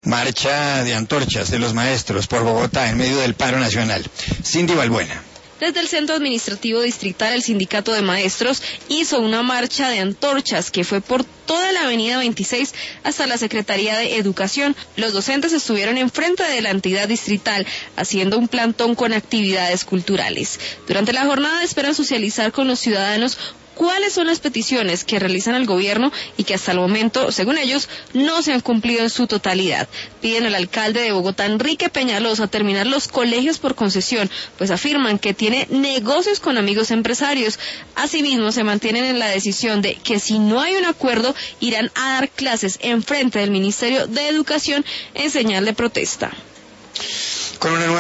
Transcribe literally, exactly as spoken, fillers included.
Marcha de antorchas de los maestros por Bogotá en medio del paro nacional. Cindy Balbuena. Desde el Centro Administrativo Distrital, el Sindicato de Maestros hizo una marcha de antorchas que fue por toda la avenida veintiséis hasta la Secretaría de Educación. Los docentes estuvieron enfrente de la entidad distrital haciendo un plantón con actividades culturales. Durante la jornada esperan socializar con los ciudadanos cuáles son las peticiones que realizan al gobierno y que hasta el momento, según ellos, no se han cumplido en su totalidad. Piden al alcalde de Bogotá, Enrique Peñalosa, terminar los colegios por concesión, pues afirman que tiene negocios con amigos empresarios. Asimismo, se mantienen en la decisión de que si no hay un acuerdo, irán a dar clases en frente del Ministerio de Educación en señal de protesta. Con una nueva